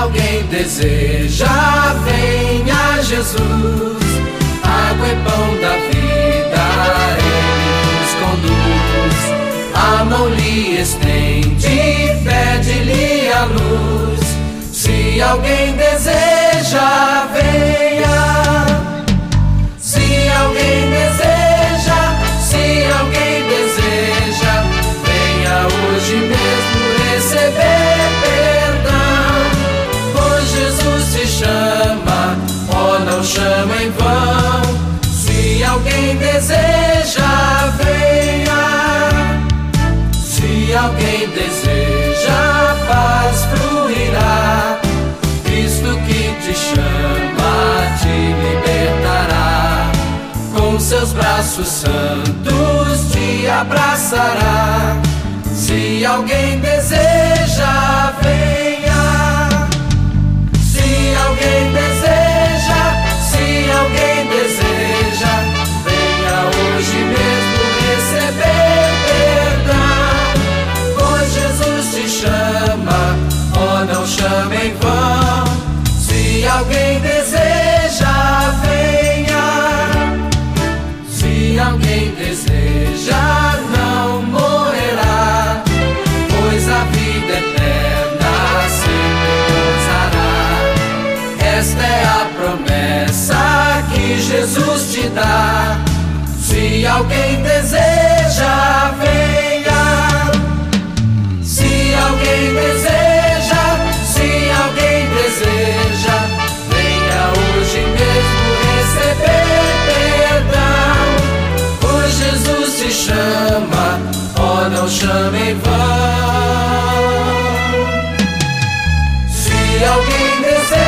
alguém deseja, venha a Jesus. Água e pão da vida, Ele nos conduz. A mão lhe estende, pede-lhe a luz. Se alguém deseja, venha. Se alguém deseja, se alguém deseja, venha hoje mesmo receber perdão. Pois Jesus te chama, oh, não chama em vão. Se alguém deseja, venha. Se alguém deseja, a paz fluirá. Cristo que te chama, te libertará. Com seus braços santos te abraçará. Se alguém deseja, venha. Se alguém deseja, se alguém deseja, venha hoje mesmo receber perdão. Pois Jesus te chama, oh, não chama em vão. Se alguém deseja, venha. Se alguém deseja, não morrerá, pois a vida eterna sempre gozará. Esta é a promessa que Jesus te dá. Se alguém deseja, venha. Se alguém deseja, se alguém deseja, venha hoje mesmo receber perdão. Pois Jesus te chama, oh, não chama em vão. Se alguém deseja,